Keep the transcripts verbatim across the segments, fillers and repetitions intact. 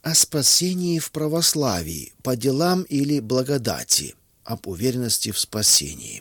О спасении в православии, по делам или благодати, об уверенности в спасении.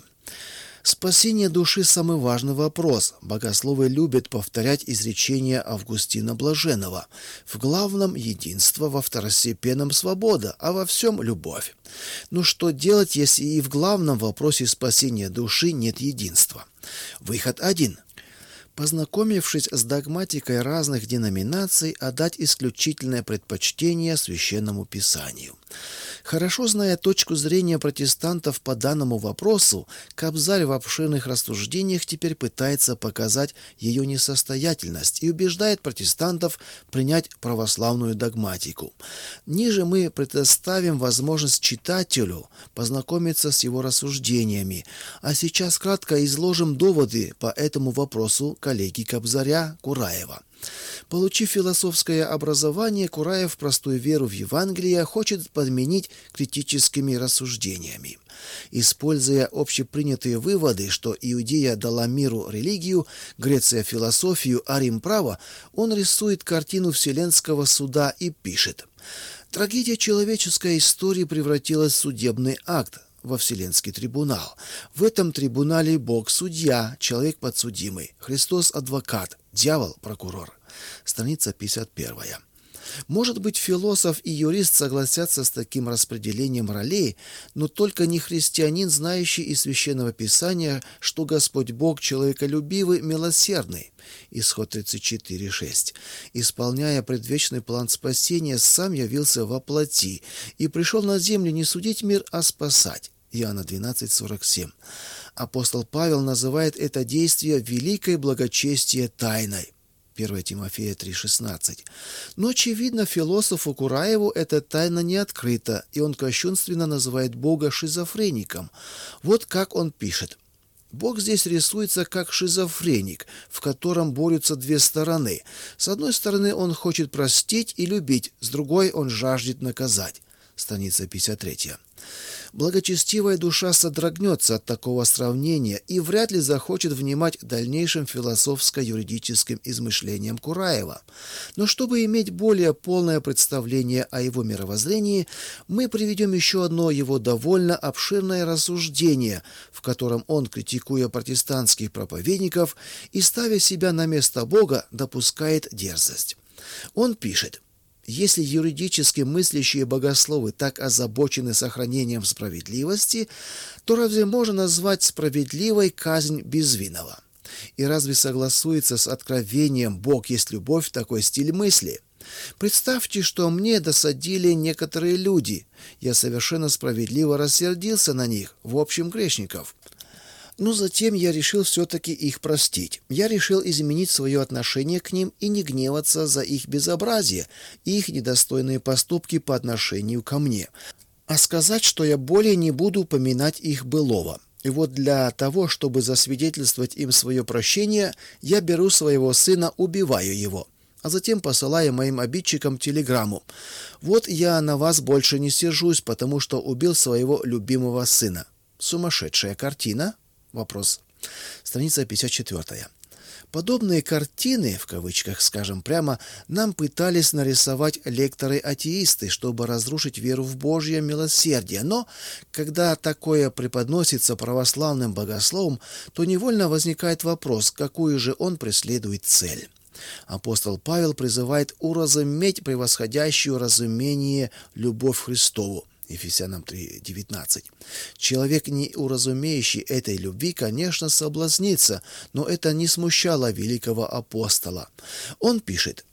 Спасение души – самый важный вопрос. Богословы любят повторять изречение Августина Блаженного: «В главном единство, во второстепенном свобода, а во всем любовь». Но что делать, если и в главном вопросе спасения души нет единства? Выход один. Познакомившись с догматикой разных деноминаций, отдать исключительное предпочтение Священному Писанию. Хорошо зная точку зрения протестантов по данному вопросу, Кобзарь в обширных рассуждениях теперь пытается показать ее несостоятельность и убеждает протестантов принять православную догматику. Ниже мы предоставим возможность читателю познакомиться с его рассуждениями, а сейчас кратко изложим доводы по этому вопросу коллеги Кобзаря Кураева. Получив философское образование, Кураев простую веру в Евангелие хочет подменить критическими рассуждениями. Используя общепринятые выводы, что Иудея дала миру религию, Греция философию, а Рим право, он рисует картину вселенского суда и пишет: «Трагедия человеческой истории превратилась в судебный акт, во вселенский трибунал. В этом трибунале Бог судья, человек подсудимый, Христос адвокат, дьявол прокурор». Страница пятьдесят первая. Может быть, философ и юрист согласятся с таким распределением ролей, но только не христианин, знающий из Священного Писания, что Господь Бог человеколюбивый, милосердный. Исход тридцать четыре шесть. Исполняя предвечный план спасения, сам явился во плоти и пришел на землю не судить мир, а спасать. Иоанна двенадцать сорок семь. Апостол Павел называет это действие великой благочестия тайной. первое Тимофея три шестнадцать. Но, очевидно, философу Кураеву эта тайна не открыта, и он кощунственно называет Бога шизофреником. Вот как он пишет. Бог здесь рисуется как шизофреник, в котором борются две стороны. С одной стороны, он хочет простить и любить, с другой он жаждет наказать. Страница пятьдесят третья. Благочестивая душа содрогнется от такого сравнения и вряд ли захочет внимать дальнейшим философско-юридическим измышлениям Кураева. Но чтобы иметь более полное представление о его мировоззрении, мы приведем еще одно его довольно обширное рассуждение, в котором он, критикуя протестантских проповедников и ставя себя на место Бога, допускает дерзость. Он пишет: «Если юридически мыслящие богословы так озабочены сохранением справедливости, то разве можно назвать справедливой казнь безвинного? И разве согласуется с откровением «Бог есть любовь» такой стиль мысли? Представьте, что мне досадили некоторые люди. Я совершенно справедливо рассердился на них, в общем, грешников. Но затем я решил все-таки их простить. Я решил изменить свое отношение к ним и не гневаться за их безобразие и их недостойные поступки по отношению ко мне, а сказать, что я более не буду упоминать их былого. И вот для того, чтобы засвидетельствовать им свое прощение, я беру своего сына, убиваю его, а затем посылаю моим обидчикам телеграмму: «Вот я на вас больше не сержусь, потому что убил своего любимого сына». Сумасшедшая картина? Вопрос. Страница пятьдесят четвёртая. Подобные картины, в кавычках скажем прямо, нам пытались нарисовать лекторы-атеисты, чтобы разрушить веру в Божье милосердие. Но, когда такое преподносится православным богословом, то невольно возникает вопрос, какую же он преследует цель. Апостол Павел призывает уразуметь превосходящую разумение любовь Христову. Ефесянам три девятнадцать. Человек, не уразумеющий этой любви, конечно, соблазнится, но это не смущало великого апостола. Он пишет: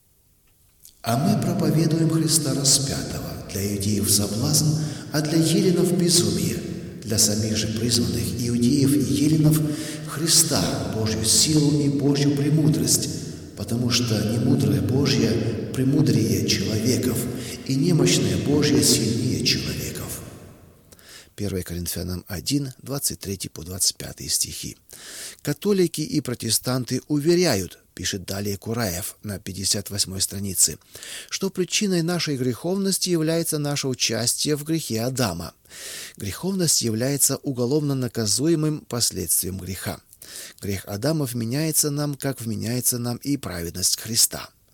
«А мы проповедуем Христа распятого, для иудеев соблазн, а для еленов безумие, для самих же призванных иудеев и еленов Христа, Божью силу и Божью премудрость, потому что немудрое Божье премудрее человеков, и немощное Божье сильнее человеков». первое Коринфянам один, двадцать три по двадцать пять стихи. Католики и протестанты уверяют, пишет далее Кураев на пятьдесят восьмой странице, что причиной нашей греховности является наше участие в грехе Адама. Греховность является уголовно наказуемым последствием греха. Грех Адама вменяется нам, как вменяется нам и праведность Христа.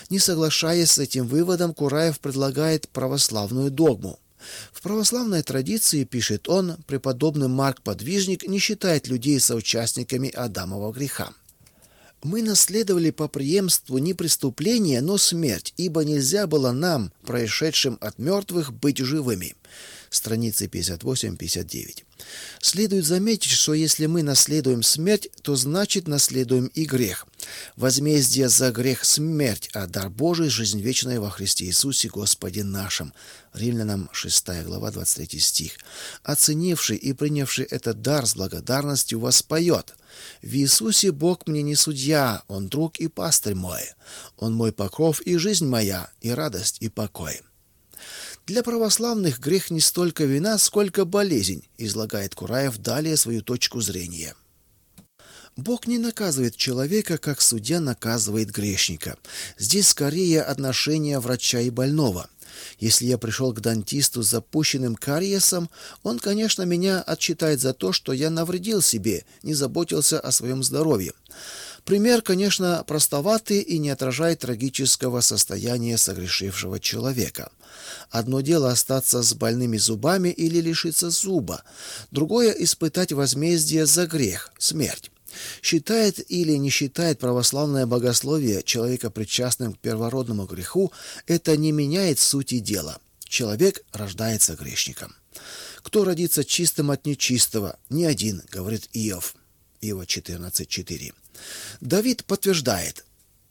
Не соглашаясь с этим выводом, Кураев предлагает православную догму. В православной традиции, пишет он, преподобный Марк Подвижник не считает людей соучастниками Адамова греха. «Мы наследовали по преемству не преступление, но смерть, ибо нельзя было нам, происшедшим от мертвых, быть живыми». Страницы пятьдесят восемь пятьдесят девять. Следует заметить, что если мы наследуем смерть, то значит наследуем и грех. Возмездие за грех — смерть, а дар Божий — жизнь вечная во Христе Иисусе Господе нашим. Римлянам шестая глава, двадцать третий стих. Оценивший и принявший этот дар с благодарностью воспоет: «В Иисусе Бог мне не судья, Он друг и пастырь мой. Он мой покров и жизнь моя, и радость, и покой». Для православных грех не столько вина, сколько болезнь, излагает Кураев далее свою точку зрения. Бог не наказывает человека, как судья наказывает грешника. Здесь скорее отношение врача и больного. Если я пришел к дантисту с запущенным кариесом, он, конечно, меня отчитает за то, что я навредил себе, не заботился о своем здоровье. Пример, конечно, простоватый и не отражает трагического состояния согрешившего человека. Одно дело остаться с больными зубами или лишиться зуба, другое — испытать возмездие за грех, смерть. Считает или не считает православное богословие человека причастным к первородному греху, это не меняет сути дела. Человек рождается грешником. «Кто родится чистым от нечистого? Ни один», — говорит Иов. Иова четырнадцать четыре. Давид подтверждает: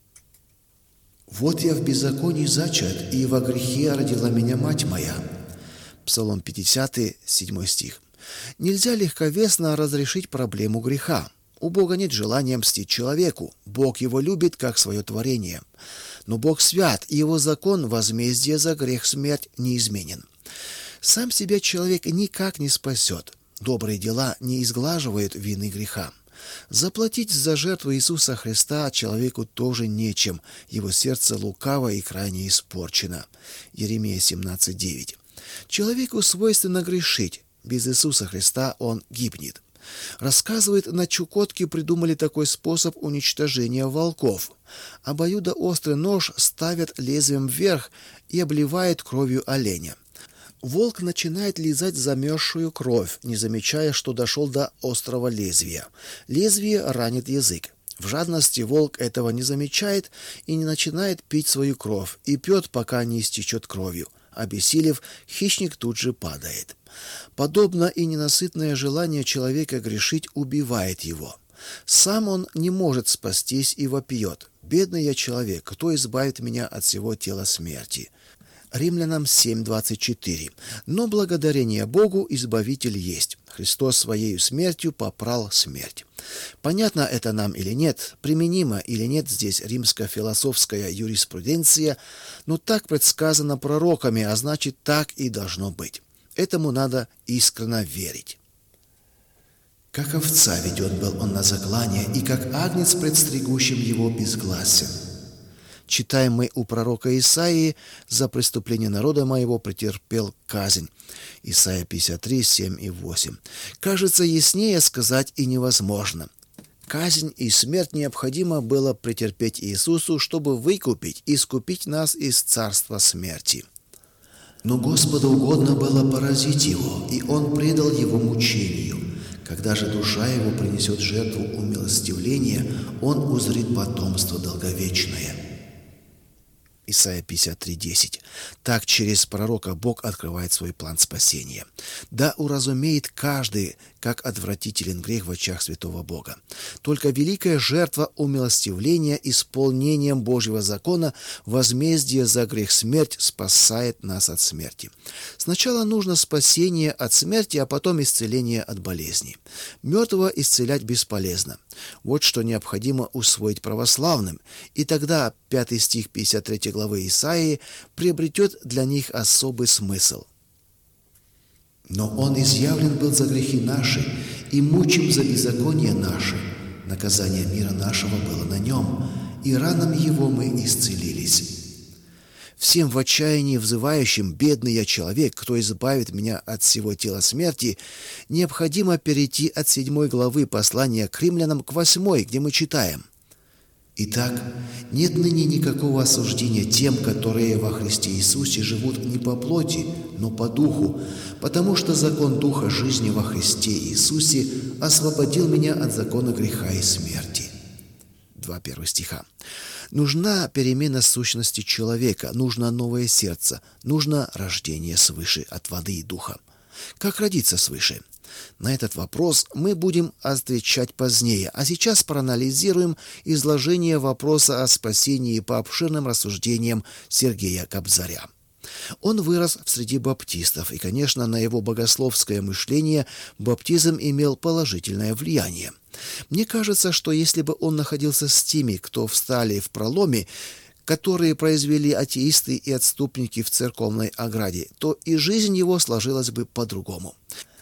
«Вот я в беззаконии зачат, и во грехе родила меня мать моя». Псалом пятидесятый, седьмой стих. Нельзя легковесно разрешить проблему греха. У Бога нет желания мстить человеку. Бог его любит, как свое творение. Но Бог свят, и его закон возмездия за грех смерть неизменен. Сам себя человек никак не спасет. Добрые дела не изглаживают вины греха. Заплатить за жертву Иисуса Христа человеку тоже нечем. Его сердце лукаво и крайне испорчено. Иеремия семнадцать девять. Человеку свойственно грешить. Без Иисуса Христа он гибнет. Рассказывает, на Чукотке придумали такой способ уничтожения волков. Обоюдоострый нож ставят лезвием вверх и обливают кровью оленя. Волк начинает лизать замерзшую кровь, не замечая, что дошел до острого лезвия. Лезвие ранит язык. В жадности волк этого не замечает и не начинает пить свою кровь, и пьет, пока не истечет кровью. Обессилев, хищник тут же падает. Подобно и ненасытное желание человека грешить убивает его. Сам он не может спастись и вопиет: «Бедный я человек, кто избавит меня от всего тела смерти?» Римлянам семь двадцать четыре. Но благодарение Богу избавитель есть. Христос своею смертью попрал смерть. Понятно это нам или нет, применимо или нет здесь римско-философская юриспруденция, но так предсказано пророками, а значит, так и должно быть. Этому надо искренне верить. «Как овца ведет был он на заклание, и как агнец пред стригущим его безгласен». Читаем мы у пророка Исаии: «За преступление народа моего претерпел казнь». Исайя пятьдесят три, семь и восемь. Кажется, яснее сказать и невозможно. Казнь и смерть необходимо было претерпеть Иисусу, чтобы выкупить, искупить нас из царства смерти. «Но Господу угодно было поразить его, и он предал его мучению. Когда же душа его принесет жертву умилостивления, он узрит потомство долговечное». Исайя пятьдесят три десять. Так через пророка Бог открывает свой план спасения. Да уразумеет каждый, как отвратителен грех в очах святого Бога. Только великая жертва умилостивления исполнением Божьего закона, возмездие за грех смерть, спасает нас от смерти. Сначала нужно спасение от смерти, а потом исцеление от болезни. Мертвого исцелять бесполезно. Вот что необходимо усвоить православным, и тогда пятый стих пятьдесят третьей главы Исаии приобретет для них особый смысл. «Но он изъявлен был за грехи наши, и мучим за беззаконие наши. Наказание мира нашего было на нем, и ранами его мы исцелились». Всем в отчаянии взывающим: «Бедный я человек, кто избавит меня от всего тела смерти», необходимо перейти от седьмой главы послания к римлянам к восьмой, где мы читаем: Итак, нет ныне никакого осуждения тем, которые во Христе Иисусе живут не по плоти, но по духу, потому что закон Духа жизни во Христе Иисусе освободил меня от закона греха и смерти. Два первых стиха. Нужна перемена сущности человека, нужно новое сердце, нужно рождение свыше от воды и духа. Как родиться свыше? На этот вопрос мы будем отвечать позднее, а сейчас проанализируем изложение вопроса о спасении по обширным рассуждениям Сергея Кобзаря. Он вырос в среде баптистов, и, конечно, на его богословское мышление баптизм имел положительное влияние. Мне кажется, что если бы он находился с теми, кто встали в проломе, которые произвели атеисты и отступники в церковной ограде, то и жизнь его сложилась бы по-другому.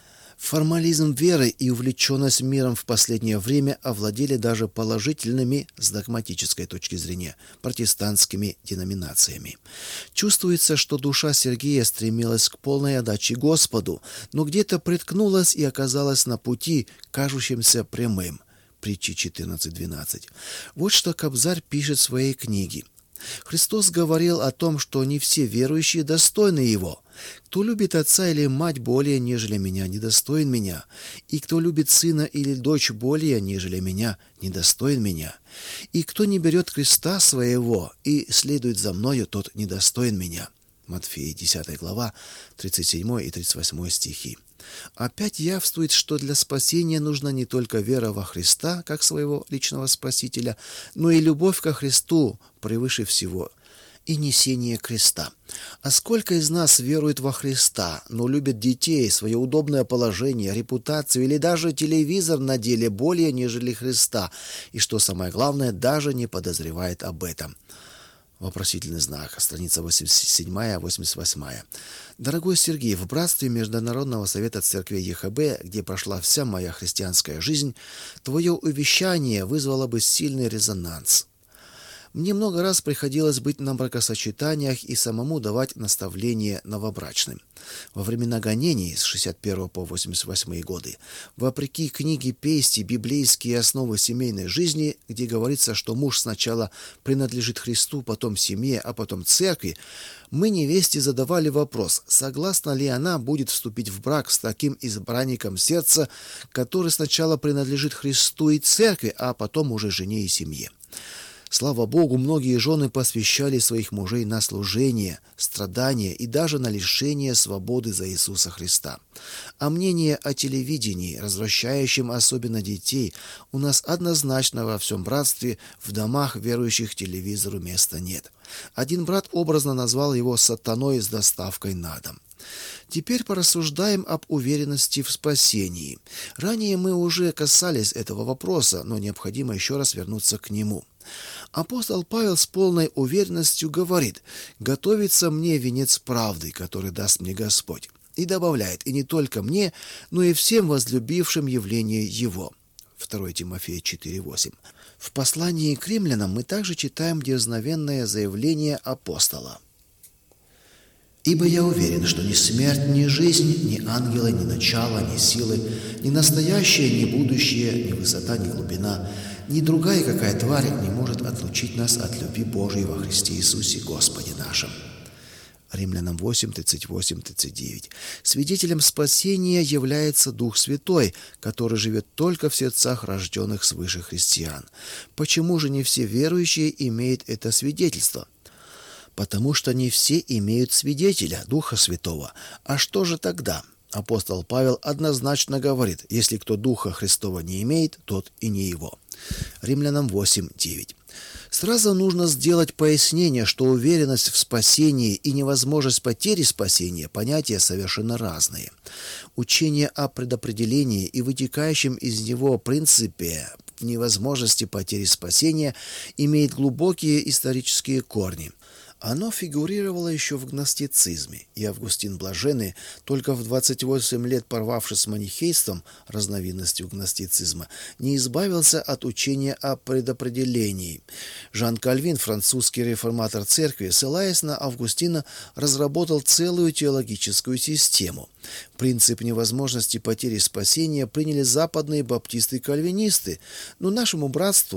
Формализм веры и увлеченность миром в последнее время овладели даже положительными, с догматической точки зрения, протестантскими деноминациями. Чувствуется, что душа Сергея стремилась к полной отдаче Господу, но где-то приткнулась и оказалась на пути, кажущемся прямым. Притчи четырнадцать двенадцать. Вот что Кобзарь пишет в своей книге. Христос говорил о том, что не все верующие достойны Его. Кто любит отца или мать более, нежели меня, недостоин меня. И кто любит сына или дочь более, нежели меня, недостоин меня. И кто не берет креста своего и следует за мною, тот недостоин меня. Матфея десятая глава, тридцать седьмой и тридцать восьмой стихи. Опять явствует, что для спасения нужна не только вера во Христа, как своего личного Спасителя, но и любовь ко Христу превыше всего, и несение креста. А сколько из нас верует во Христа, но любит детей, свое удобное положение, репутацию или даже телевизор на деле более, нежели Христа, и, что самое главное, даже не подозревает об этом. Вопросительный знак. Страница восемьдесят седьмая восемьдесят восьмая. Дорогой Сергей, в братстве Международного совета церкви ЕХБ, где прошла вся моя христианская жизнь, твое увещание вызвало бы сильный резонанс. Мне много раз приходилось быть на бракосочетаниях и самому давать наставления новобрачным. Во времена гонений с шестьдесят первого по восемьдесят восьмые годы, вопреки книге Пести «Библейские основы семейной жизни», где говорится, что муж сначала принадлежит Христу, потом семье, а потом церкви, мы невесте задавали вопрос, согласна ли она будет вступить в брак с таким избранником сердца, который сначала принадлежит Христу и церкви, а потом уже жене и семье. Слава Богу, многие жены посвящали своих мужей на служение, страдания и даже на лишение свободы за Иисуса Христа. А мнение о телевидении, развращающем особенно детей, у нас однозначно во всем братстве в домах верующих телевизору места нет. Один брат образно назвал его «сатаной с доставкой на дом». Теперь порассуждаем об уверенности в спасении. Ранее мы уже касались этого вопроса, но необходимо еще раз вернуться к нему. Апостол Павел с полной уверенностью говорит: «Готовится мне венец правды, который даст мне Господь». И добавляет: «И не только мне, но и всем возлюбившим явление Его». второе Тимофея четыре восемь. В послании к римлянам мы также читаем дерзновенное заявление апостола. «Ибо я уверен, что ни смерть, ни жизнь, ни ангелы, ни начало, ни силы, ни настоящее, ни будущее, ни высота, ни глубина, ни другая какая тварь не может отлучить нас от любви Божией во Христе Иисусе Господе нашим». Римлянам восемь тридцать восемь тридцать девять. Свидетелем спасения является Дух Святой, который живет только в сердцах рожденных свыше христиан. Почему же не все верующие имеют это свидетельство? Потому что не все имеют свидетеля, Духа Святого. А что же тогда? Апостол Павел однозначно говорит: если кто Духа Христова не имеет, тот и не его. Римлянам восемь девять. Сразу нужно сделать пояснение, что уверенность в спасении и невозможность потери спасения – понятия совершенно разные. Учение о предопределении и вытекающем из него принципе невозможности потери спасения имеет глубокие исторические корни. Оно фигурировало еще в гностицизме, и Августин Блаженный, только в двадцать восемь лет порвавшись с манихейством, разновидностью гностицизма, не избавился от учения о предопределении. Жан Кальвин, французский реформатор церкви, ссылаясь на Августина, разработал целую теологическую систему. Принцип невозможности потери спасения приняли западные баптисты и кальвинисты, но нашему братству,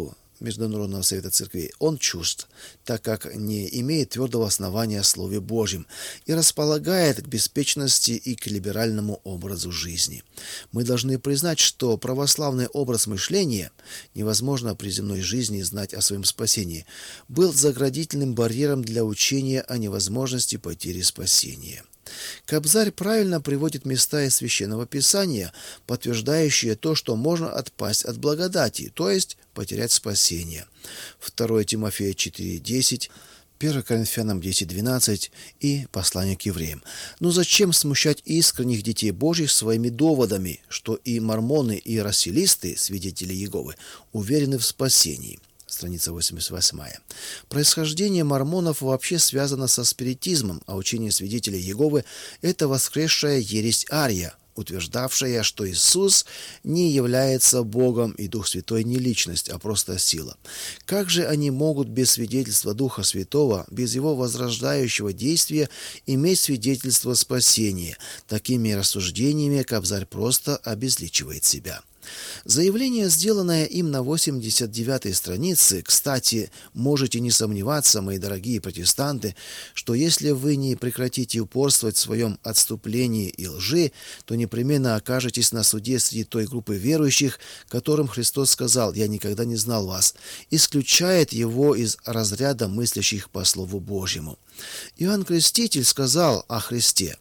Международного совета церквей, он чужд, так как не имеет твердого основания в Слове Божьем и располагает к беспечности и к либеральному образу жизни. Мы должны признать, что православный образ мышления, невозможно при земной жизни знать о своем спасении, был заградительным барьером для учения о невозможности потери спасения. Кобзарь правильно приводит места из Священного Писания, подтверждающие то, что можно отпасть от благодати, то есть потерять спасение. второе Тимофея четыре десять, первое Коринфянам десять двенадцать и послание к евреям. Но зачем смущать искренних детей Божьих своими доводами, что и мормоны, и расселисты, свидетели Иеговы, уверены в спасении? Страница восемьдесят восемь. Происхождение мормонов вообще связано со спиритизмом, а учение свидетелей Иеговы – это воскресшая ересь Ария, утверждавшая, что Иисус не является Богом и Дух Святой не личность, а просто сила. Как же они могут без свидетельства Духа Святого, без его возрождающего действия, иметь свидетельство спасения? Такими рассуждениями Кобзарь просто обезличивает себя. Заявление, сделанное им на восемьдесят девятой странице, кстати, можете не сомневаться, мои дорогие протестанты, что если вы не прекратите упорствовать в своем отступлении и лжи, то непременно окажетесь на суде среди той группы верующих, которым Христос сказал: «Я никогда не знал вас», исключает его из разряда мыслящих по Слову Божьему. Иоанн Креститель сказал о Христе: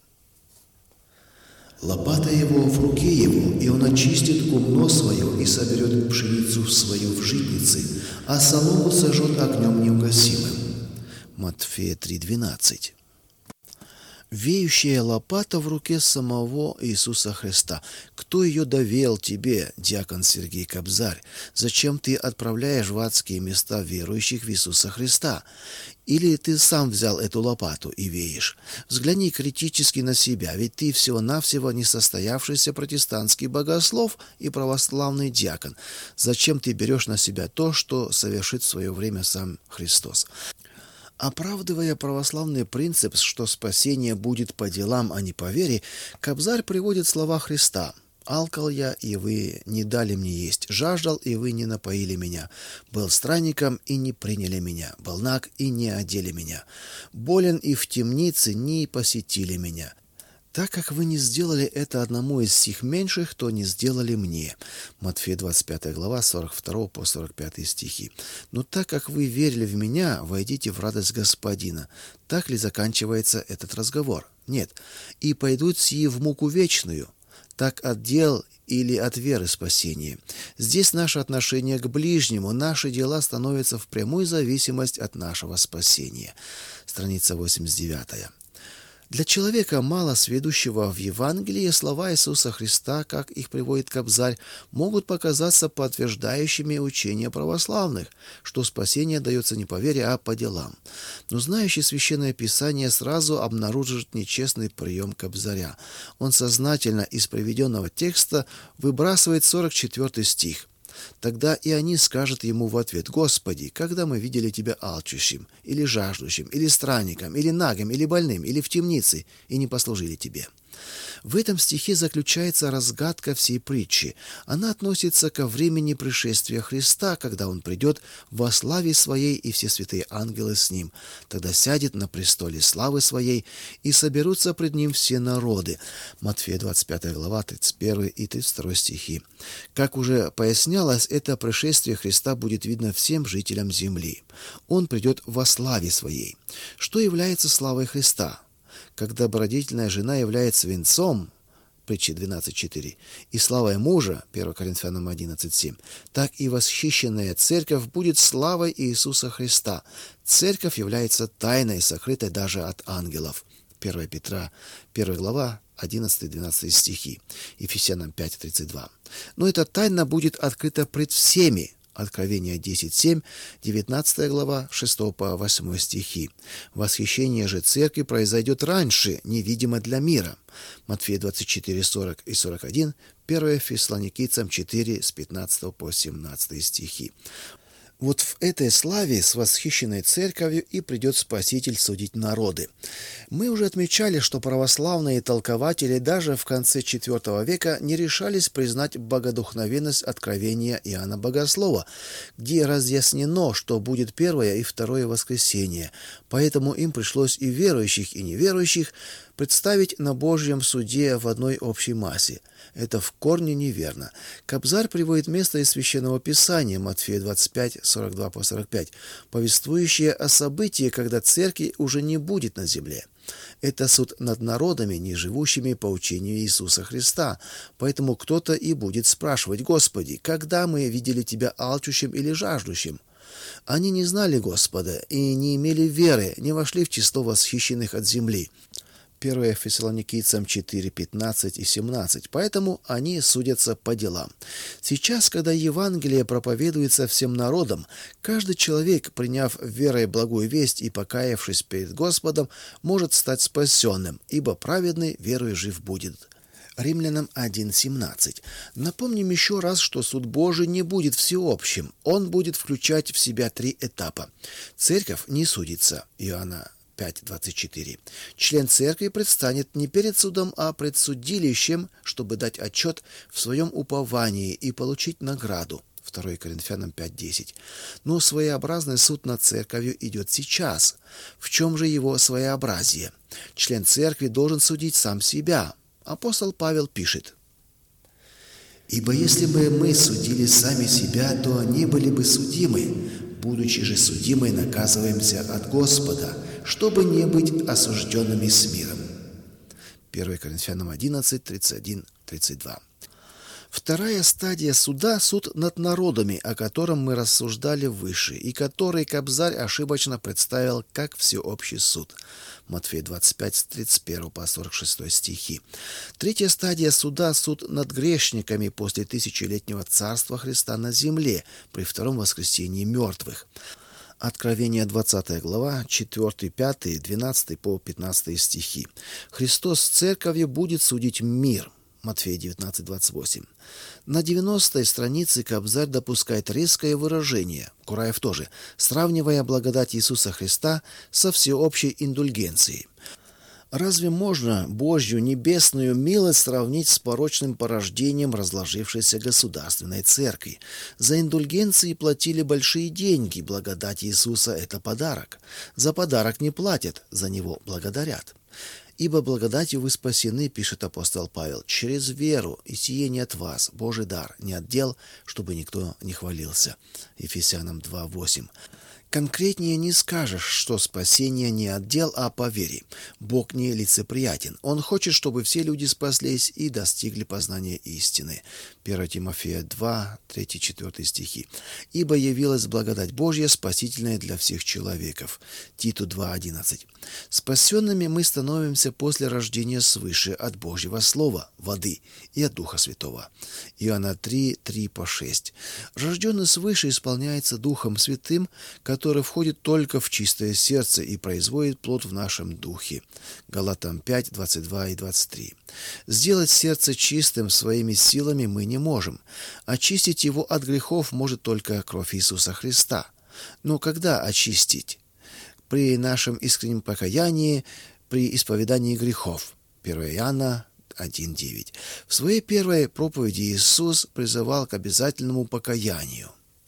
«Лопата его в руке его, и он очистит гумно свое и соберет пшеницу свою в житницы, а солому сожжет огнем неугасимым». Матфея три двенадцать. Веющая лопата в руке самого Иисуса Христа. Кто ее довел тебе, диакон Сергей Кобзарь? Зачем ты отправляешь в адские места верующих в Иисуса Христа? Или ты сам взял эту лопату и веешь? Взгляни критически на себя, ведь ты всего-навсего несостоявшийся протестантский богослов и православный диакон. Зачем ты берешь на себя то, что совершит в свое время сам Христос? Оправдывая православный принцип, что спасение будет по делам, а не по вере, Кобзарь приводит слова Христа: «Алкал я, и вы не дали мне есть, жаждал, и вы не напоили меня, был странником, и не приняли меня, был наг, и не одели меня, болен и в темнице, не посетили меня. Так как вы не сделали это одному из сих меньших, то не сделали мне». Матфея двадцать пятая глава, сорок второй по сорок пятый стихи. «Но так как вы верили в меня, войдите в радость Господина». Так ли заканчивается этот разговор? Нет. «И пойдут сии в муку вечную». Так от дел или от веры спасение. Здесь наше отношение к ближнему, наши дела становятся в прямую зависимость от нашего спасения. Страница восемьдесят девятая. Для человека, мало сведущего в Евангелии, слова Иисуса Христа, как их приводит Кобзарь, могут показаться подтверждающими учения православных, что спасение дается не по вере, а по делам. Но знающий Священное Писание сразу обнаружит нечестный прием Кобзаря. Он сознательно из приведенного текста выбрасывает сорок четвёртый стих. Тогда и они скажут ему в ответ: «Господи, когда мы видели тебя алчущим, или жаждущим, или странником, или нагим, или больным, или в темнице, и не послужили тебе». В этом стихе заключается разгадка всей притчи. Она относится ко времени пришествия Христа, когда Он придет во славе Своей, и все святые ангелы с Ним. Тогда сядет на престоле славы Своей, и соберутся пред Ним все народы. Матфея двадцать пятая глава, тридцать первый и тридцать второй стихи. Как уже пояснялось, это пришествие Христа будет видно всем жителям земли. Он придет во славе Своей. Что является славой Христа? Как добродетельная жена является венцом, притча двенадцать четыре, и славой мужа, первое Коринфянам одиннадцать семь, так и восхищенная церковь будет славой Иисуса Христа. Церковь является тайной, сокрытой даже от ангелов. первое Петра, первая глава, одиннадцатый-двенадцатый стихи, Ефесянам пять тридцать два. Но эта тайна будет открыта пред всеми. Откровение десять семь, девятнадцатая глава, шестой по восьмой стихи. Восхищение же церкви произойдет раньше, невидимо для мира. Матфея двадцать четыре сорок и сорок один, первое Фессалоникийцам четыре с пятнадцатого по семнадцатый стихи. Вот в этой славе с восхищенной церковью и придет Спаситель судить народы. Мы уже отмечали, что православные толкователи даже в конце четвёртого века не решались признать богодухновенность откровения Иоанна Богослова, где разъяснено, что будет первое и второе воскресение, поэтому им пришлось и верующих, и неверующих представить на Божьем суде в одной общей массе. Это в корне неверно. Кобзарь приводит место из Священного Писания, Матфея двадцать пять, сорок два по сорок пять, повествующее о событии, когда церкви уже не будет на земле. Это суд над народами, не живущими по учению Иисуса Христа. Поэтому кто-то и будет спрашивать: «Господи, когда мы видели Тебя алчущим или жаждущим?» Они не знали Господа и не имели веры, не вошли в число восхищенных от земли. первое Фессалоникийцам четыре, пятнадцать и семнадцать. Поэтому они судятся по делам. Сейчас, когда Евангелие проповедуется всем народам, каждый человек, приняв верой благую весть и покаявшись перед Господом, может стать спасенным, ибо праведный верою жив будет. Римлянам один, семнадцать. Напомним еще раз, что суд Божий не будет всеобщим. Он будет включать в себя три этапа. Церковь не судится. Иоанна пять, двадцать четыре. Член церкви предстанет не перед судом, а пред судилищем, чтобы дать отчет в своем уповании и получить награду. второе Коринфянам пять, десять. Но своеобразный суд над церковью идет сейчас. В чем же его своеобразие? Член церкви должен судить сам себя. Апостол Павел пишет: «Ибо если бы мы судили сами себя, то не были бы судимы. Будучи же судимы, наказываемся от Господа, чтобы не быть осужденными с миром». первое Коринфянам одиннадцать, тридцать один, тридцать два. Вторая стадия суда – суд над народами, о котором мы рассуждали выше, и который Кобзарь ошибочно представил как всеобщий суд. Матфея двадцать пять, с тридцать первого по сорок шестой стихи. Третья стадия суда – суд над грешниками после тысячелетнего царства Христа на земле при втором воскресении мертвых. Откровение двадцатая глава, четвёртый, пятый, двенадцатый по пятнадцатый стихи. Христос с церковью будет судить мир. Матфея девятнадцать, двадцать восемь. На девяностой странице Кобзарь допускает резкое выражение, Кураев тоже, сравнивая благодать Иисуса Христа со всеобщей индульгенцией. Разве можно Божью небесную милость сравнить с порочным порождением разложившейся государственной церкви? За индульгенции платили большие деньги, благодать Иисуса – это подарок. За подарок не платят, за него благодарят. «Ибо благодатью вы спасены, — пишет апостол Павел, — через веру, и сие не от вас, Божий дар, не от дел, чтобы никто не хвалился». Ефесянам два, восемь. Конкретнее не скажешь, что спасение не от дел, а по вере. Бог не лицеприятен. Он хочет, чтобы все люди спаслись и достигли познания истины. первое Тимофея два, три, четыре стихи. «Ибо явилась благодать Божья, спасительная для всех человеков». Титу два, одиннадцать. Спасенными мы становимся после рождения свыше от Божьего Слова, воды и от Духа Святого. Иоанна три, три по шесть. Рожденный свыше исполняется Духом Святым, который входит только в чистое сердце и производит плод в нашем духе. Галатам пять, двадцать два и двадцать три. Сделать сердце чистым своими силами мы не можем. Очистить его от грехов может только кровь Иисуса Христа. Но когда очистить? При нашем искреннем покаянии, при исповедании грехов. первое Иоанна один, девять. В своей первой проповеди Иисус призывал к обязательному покаянию.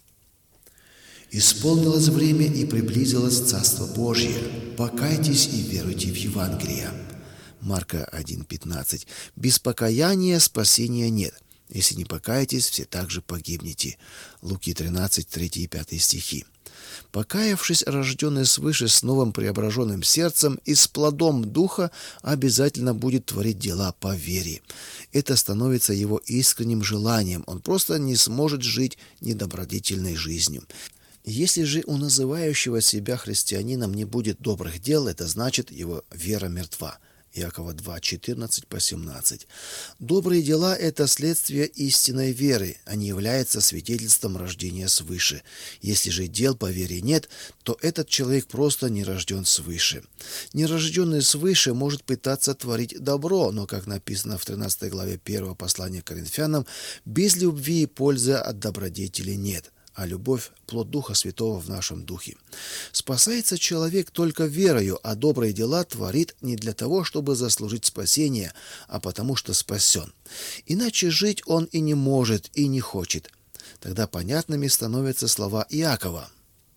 «Исполнилось время и приблизилось Царство Божье. Покайтесь и веруйте в Евангелие». Марка один, пятнадцать. Без покаяния спасения нет. Если не покаетесь, все также погибнете. Луки тринадцать, три и пять стихи. Покаявшись, рожденный свыше с новым преображенным сердцем и с плодом Духа, обязательно будет творить дела по вере. Это становится его искренним желанием. Он просто не сможет жить недобродетельной жизнью. Если же у называющего себя христианином не будет добрых дел, это значит, его вера мертва. Иакова два, четырнадцать по семнадцать. Добрые дела – это следствие истинной веры, а не является свидетельством рождения свыше. Если же дел по вере нет, то этот человек просто не рожден свыше. Нерожденный свыше может пытаться творить добро, но, как написано в тринадцатой главе первого послания к Коринфянам, без любви и пользы от добродетели нет. а любовь – плод Духа Святого в нашем духе. Спасается человек только верою, а добрые дела творит не для того, чтобы заслужить спасение, а потому что спасен. Иначе жить он и не может, и не хочет. Тогда понятными становятся слова Иакова.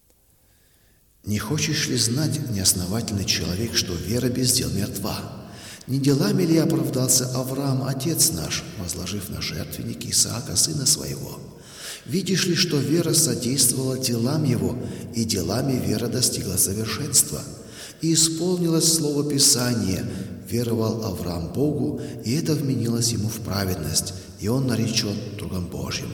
«Не хочешь ли знать, неосновательный человек, что вера без дел мертва? Не делами ли оправдался Авраам, отец наш, возложив на жертвенник Исаака, сына своего? Видишь ли, что вера содействовала делам его, и делами вера достигла совершенства? И исполнилось слово Писания: веровал Авраам Богу, и это вменилось ему в праведность, и он наречен другом Божьим».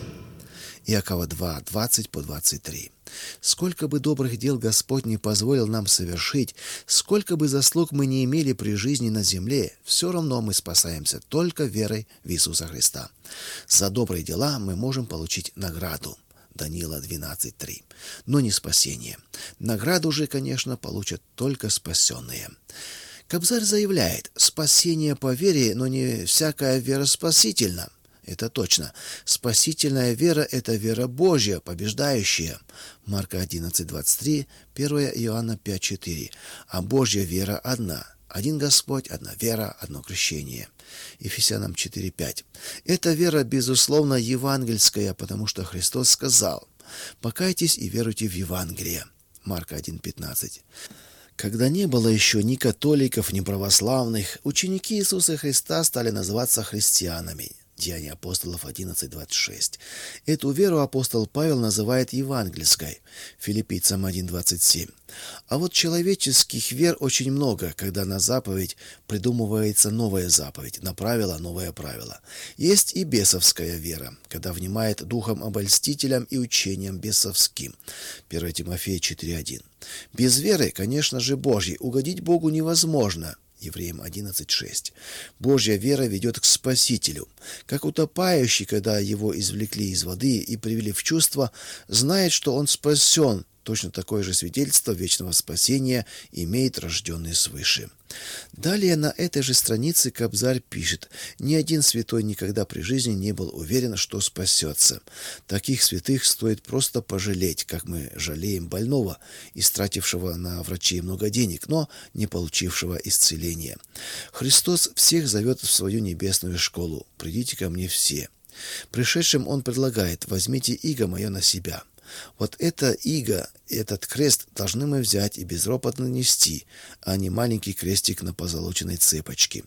Иакова два, двадцать по двадцать три. Сколько бы добрых дел Господь не позволил нам совершить, сколько бы заслуг мы не имели при жизни на земле, все равно мы спасаемся только верой в Иисуса Христа. За добрые дела мы можем получить награду. Даниила двенадцать три. Но не спасение. Награду же, конечно, получат только спасенные. Кобзарь заявляет: спасение по вере, но не всякая вера спасительна. Это точно. Спасительная вера – это вера Божья, побеждающая. Марка одиннадцать двадцать три, первое Иоанна пять четыре. А Божья вера одна. Один Господь, одна вера, одно крещение. Ефесянам четыре пять. Эта вера, безусловно, евангельская, потому что Христос сказал: «Покайтесь и веруйте в Евангелие». Марка один пятнадцать. Когда не было еще ни католиков, ни православных, ученики Иисуса Христа стали называться христианами. Деяния апостолов одиннадцать двадцать шесть. Эту веру апостол Павел называет евангельской. Филиппийцам один двадцать семь. А вот человеческих вер очень много, когда на заповедь придумывается новая заповедь, на правило новое правило. Есть и бесовская вера, когда внимает духом обольстителям и учениям бесовским. первое Тимофея четыре один. Без веры, конечно же, Божьей угодить Богу невозможно. Евреям одиннадцать шесть. Божья вера ведет к Спасителю. Как утопающий, когда его извлекли из воды и привели в чувство, знает, что он спасен. Точно такое же свидетельство вечного спасения имеет рожденный свыше. Далее на этой же странице Кобзарь пишет: «Ни один святой никогда при жизни не был уверен, что спасется. Таких святых стоит просто пожалеть, как мы жалеем больного, истратившего на врачей много денег, но не получившего исцеления. Христос всех зовет в свою небесную школу. Придите ко мне все. Пришедшим он предлагает: возьмите иго мое на себя». Вот это иго, этот крест должны мы взять и безропотно нести, а не маленький крестик на позолоченной цепочке.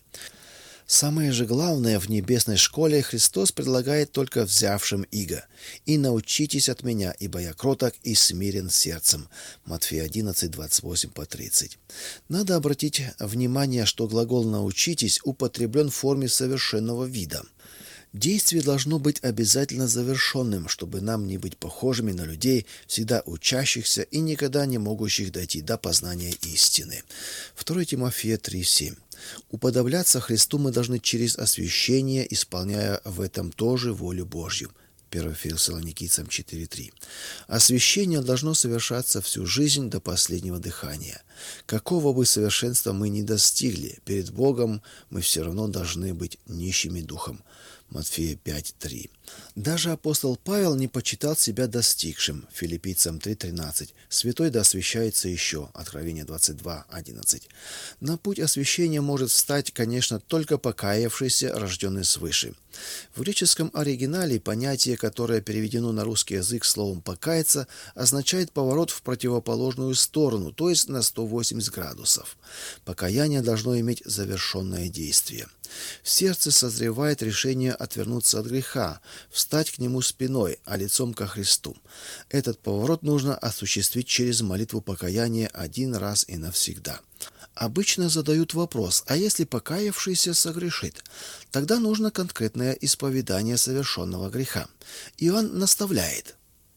Самое же главное в небесной школе Христос предлагает только взявшим иго. «И научитесь от меня, ибо я кроток и смирен сердцем». Матфея одиннадцать двадцать восемь по тридцать. Надо обратить внимание, что глагол «научитесь» употреблен в форме совершенного вида. Действие должно быть обязательно завершенным, чтобы нам не быть похожими на людей, всегда учащихся и никогда не могущих дойти до познания истины. второе Тимофея три семь. Уподобляться Христу мы должны через освящение, исполняя в этом тоже волю Божью. первое Фессалоникийцам четыре три. Освящение должно совершаться всю жизнь до последнего дыхания. Какого бы совершенства мы ни достигли, перед Богом мы все равно должны быть нищими духом. Матфея пять три. Даже апостол Павел не почитал себя достигшим. Филиппийцам три тринадцать. Святой да освящается еще. Откровение двадцать два одиннадцать. На путь освящения может встать, конечно, только покаявшийся, рожденный свыше. В греческом оригинале понятие, которое переведено на русский язык словом «покаяться», означает поворот в противоположную сторону, то есть на сто восемьдесят градусов. Покаяние должно иметь завершенное действие. В сердце созревает решение отвернуться от греха, встать к нему спиной, а лицом ко Христу. Этот поворот нужно осуществить через молитву покаяния один раз и навсегда. Обычно задают вопрос: а если покаявшийся согрешит? Тогда нужно конкретное исповедание совершенного греха. Иоанн наставляет: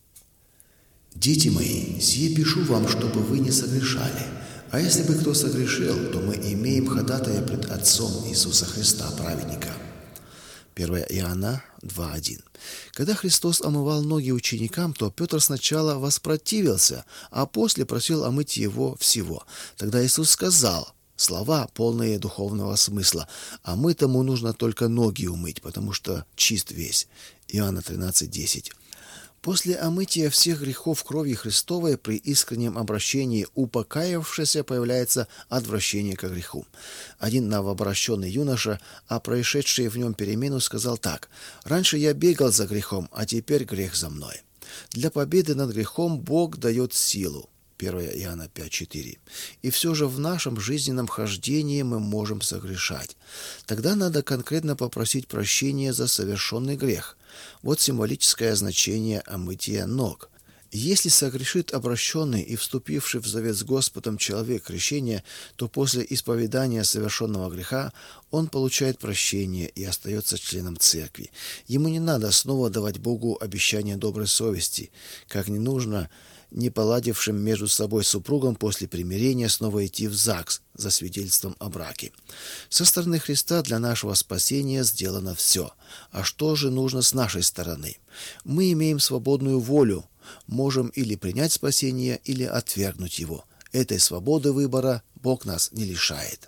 «Дети мои, сие пишу вам, чтобы вы не согрешали. А если бы кто согрешил, то мы имеем ходатая пред Отцом Иисуса Христа, праведника». первое Иоанна два один. Когда Христос омывал ноги ученикам, то Петр сначала воспротивился, а после просил омыть его всего. Тогда Иисус сказал слова, полные духовного смысла: «А мытому нужно только ноги умыть, потому что чист весь». Иоанна тринадцать десять. После омытия всех грехов кровью Христовой при искреннем обращении у покаявшегося появляется отвращение к греху. Один новообращенный юноша, о происшедшей в нем перемену, сказал так: «Раньше я бегал за грехом, а теперь грех за мной». Для победы над грехом Бог дает силу. первое Иоанна пять четыре. И все же в нашем жизненном хождении мы можем согрешать. Тогда надо конкретно попросить прощения за совершенный грех. Вот символическое значение омытия ног. Если согрешит обращенный и вступивший в завет с Господом человек крещения, то после исповедания совершенного греха он получает прощение и остается членом церкви. Ему не надо снова давать Богу обещание доброй совести, как не нужно не поладившим между собой супругам после примирения снова идти в ЗАГС за свидетельством о браке. Со стороны Христа для нашего спасения сделано все. А что же нужно с нашей стороны? Мы имеем свободную волю, можем или принять спасение, или отвергнуть его. Этой свободы выбора Бог нас не лишает.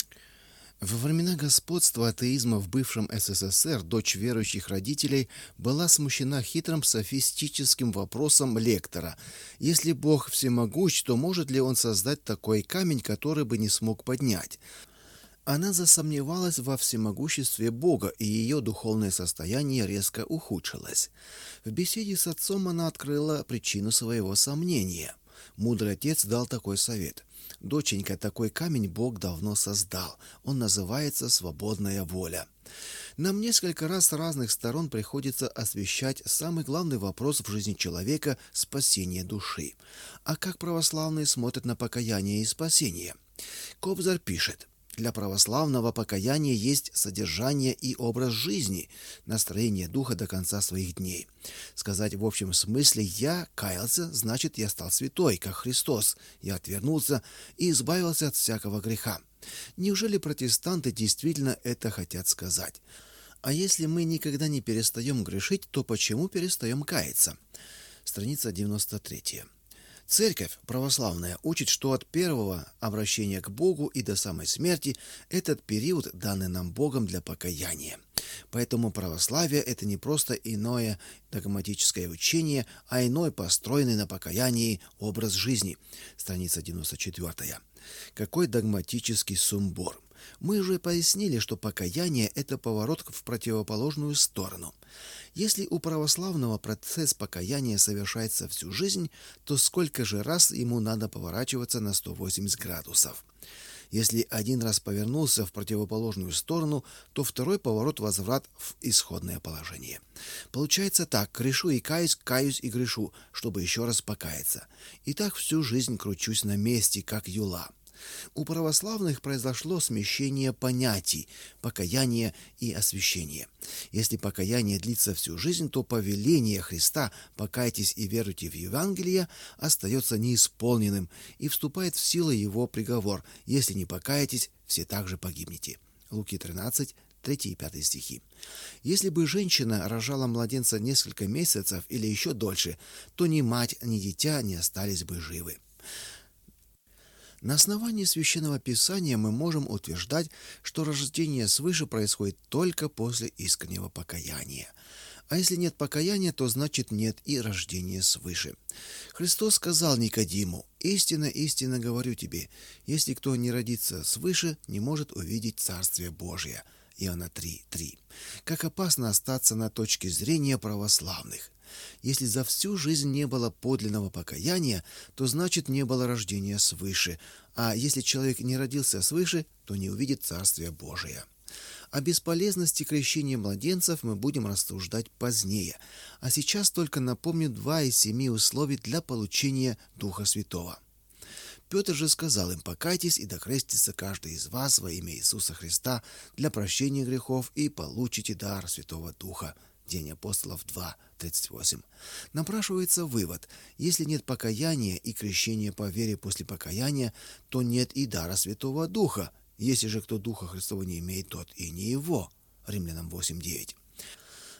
Во времена господства атеизма в бывшем СССР дочь верующих родителей была смущена хитрым софистическим вопросом лектора: если Бог всемогущ, то может ли он создать такой камень, который бы не смог поднять? Она засомневалась во всемогуществе Бога, и ее духовное состояние резко ухудшилось. В беседе с отцом она открыла причину своего сомнения. Мудрый отец дал такой совет: «Доченька, такой камень Бог давно создал. Он называется свободная воля». Нам несколько раз с разных сторон приходится освещать самый главный вопрос в жизни человека – спасение души. А как православные смотрят на покаяние и спасение? Кобзарь пишет: «Для православного покаяние есть содержание и образ жизни, настроение духа до конца своих дней. Сказать в общем смысле «я каялся» значит «я стал святой, как Христос, я отвернулся и избавился от всякого греха». Неужели протестанты действительно это хотят сказать? А если мы никогда не перестаем грешить, то почему перестаем каяться? Страница девяносто три. Церковь православная учит, что от первого обращения к Богу и до самой смерти этот период, данный нам Богом для покаяния. Поэтому православие – это не просто иное догматическое учение, а иной, построенный на покаянии, образ жизни. Страница девяносто четыре. Какой догматический сумбур! Мы уже пояснили, что покаяние – это поворот в противоположную сторону. Если у православного процесс покаяния совершается всю жизнь, то сколько же раз ему надо поворачиваться на сто восемьдесят градусов? Если один раз повернулся в противоположную сторону, то второй поворот – возврат в исходное положение. Получается так: грешу и каюсь, каюсь и грешу, чтобы еще раз покаяться. И так всю жизнь кручусь на месте, как юла. У православных произошло смещение понятий покаяния и освящения. Если покаяние длится всю жизнь, то повеление Христа «покайтесь и веруйте в Евангелие» остается неисполненным, и вступает в силу его приговор: «Если не покаетесь, все также погибнете». Луки тринадцать, третий и пятый стихи. Если бы женщина рожала младенца несколько месяцев или еще дольше, то ни мать, ни дитя не остались бы живы. На основании Священного Писания мы можем утверждать, что рождение свыше происходит только после искреннего покаяния. А если нет покаяния, то значит нет и рождения свыше. Христос сказал Никодиму: «Истинно, истинно говорю тебе, если кто не родится свыше, не может увидеть Царствие Божие». Иоанна три три. Как опасно остаться на точке зрения православных. Если за всю жизнь не было подлинного покаяния, то значит не было рождения свыше, а если человек не родился свыше, то не увидит Царствие Божие. О бесполезности крещения младенцев мы будем рассуждать позднее, а сейчас только напомню два из семи условий для получения Духа Святого. Петр же сказал им: «Покайтесь и докрестится каждый из вас во имя Иисуса Христа для прощения грехов, и получите дар Святого Духа». День апостолов два тридцать восемь. Напрашивается вывод: если нет покаяния и крещения по вере после покаяния, то нет и дара Святого Духа. Если же кто Духа Христова не имеет, тот и не его. Римлянам восемь девять.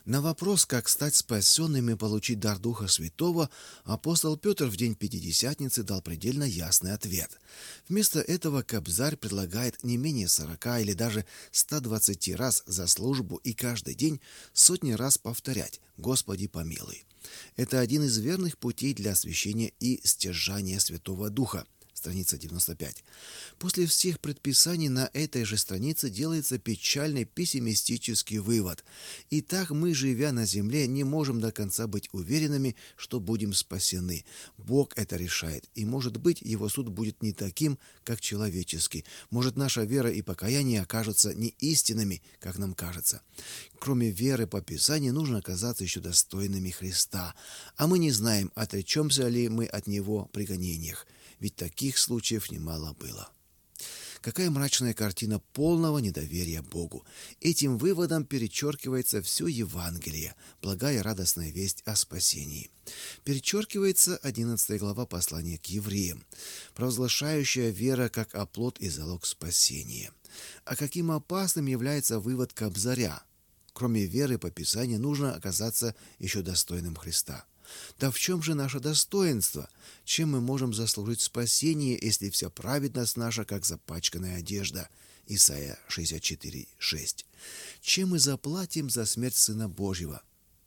На вопрос, как стать спасенным и получить дар Духа Святого, апостол Петр в день Пятидесятницы дал предельно ясный ответ. Вместо этого Кобзарь предлагает не менее сорока или даже ста двадцати раз за службу и каждый день сотни раз повторять «Господи, помилуй». Это один из верных путей для освящения и стяжания Святого Духа. Страница девяносто пять. После всех предписаний на этой же странице делается печальный пессимистический вывод. Итак, мы, живя на земле, не можем до конца быть уверенными, что будем спасены. Бог это решает, и, может быть, Его суд будет не таким, как человеческий. Может, наша вера и покаяние окажутся не истинными, как нам кажется. Кроме веры по Писанию, нужно оказаться еще достойными Христа. А мы не знаем, отречемся ли мы от Него при гонениях. Ведь таких случаев немало было. Какая мрачная картина полного недоверия Богу. Этим выводом перечеркивается все Евангелие, благая радостная весть о спасении. Перечеркивается одиннадцатая глава послания к евреям, провозглашающая вера как оплот и залог спасения. А каким опасным является вывод Кобзаря? Кроме веры по Писанию нужно оказаться еще достойным Христа. Да в чем же наше достоинство? Чем мы можем заслужить спасение, если вся праведность наша, как запачканная одежда? Исайя шестьдесят четыре шесть. Чем мы заплатим за смерть Сына Божьего?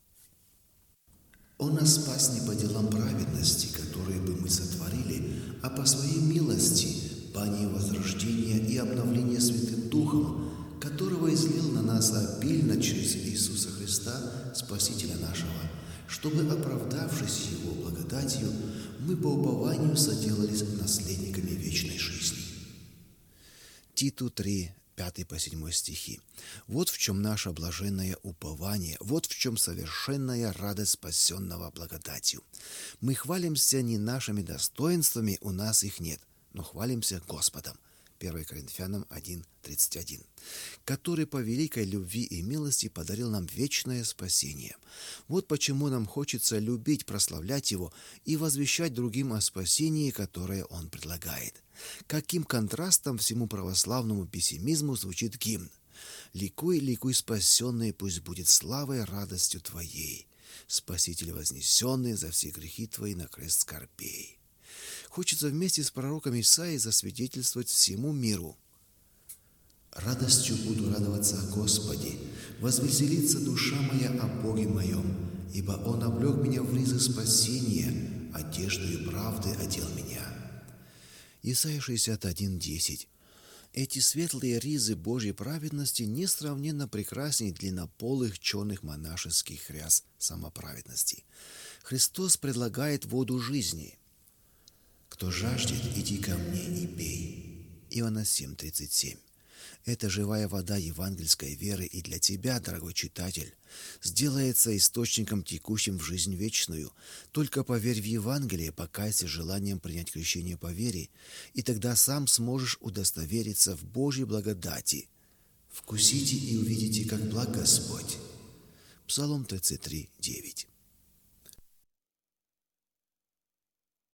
Он нас спас не по делам праведности, которые бы мы сотворили, а по своей милости, по ней возрождения и обновления Святым Духом, которого излил на нас обильно через Иисуса Христа, Спасителя нашего, чтобы, оправдавшись Его благодатью, мы по упованию соделались наследниками вечной жизни. Титу три, пятый по седьмой стихи. Вот в чем наше блаженное упование, вот в чем совершенная радость спасенного благодатью. Мы хвалимся не нашими достоинствами, у нас их нет, но хвалимся Господом. первое Коринфянам один тридцать один, который по великой любви и милости подарил нам вечное спасение. Вот почему нам хочется любить, прославлять Его и возвещать другим о спасении, которое Он предлагает. Каким контрастом всему православному пессимизму звучит гимн: «Ликуй, ликуй, спасенный, пусть будет славой радостью Твоей, Спаситель вознесенный за все грехи Твои на крест скорбей». Хочется вместе с пророком Исаией засвидетельствовать всему миру: «Радостью буду радоваться о Господе, возвеселится душа моя о Боге моем, ибо Он облег меня в ризы спасения, одеждою правды одел меня». Исайя шестьдесят один десять. Эти светлые ризы Божьей праведности несравненно прекрасней длиннополых черных монашеских ряс самоправедности. Христос предлагает воду жизни. «Кто жаждет, иди ко мне и пей». Иоанна семь тридцать семь. Это живая вода евангельской веры и для тебя, дорогой читатель, сделается источником, текущим в жизнь вечную. Только поверь в Евангелие, покайся желанием принять крещение по вере, и тогда сам сможешь удостовериться в Божьей благодати. «Вкусите и увидите, как благ Господь». Псалом тридцать три девять.